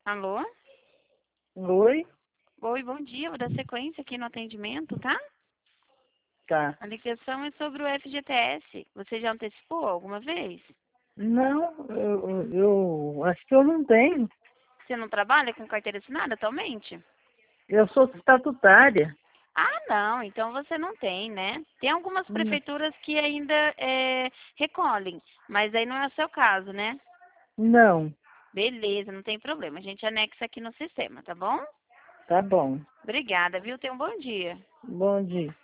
Alô? Oi? Oi, bom dia. Vou dar sequência aqui no atendimento, tá? Tá. A ligação é sobre o FGTS. Você já antecipou alguma vez? Não, eu acho que eu não tenho. Você não trabalha com carteira assinada atualmente? Eu sou estatutária. Ah, não. Então você não tem, né? Tem algumas Hum, prefeituras que ainda recolhem, mas aí não é o seu caso, né? Não, Beleza, não tem problema. A gente anexa aqui no sistema, tá bom? tá bom. Obrigada, viu? Tenha um bom dia. Bom dia.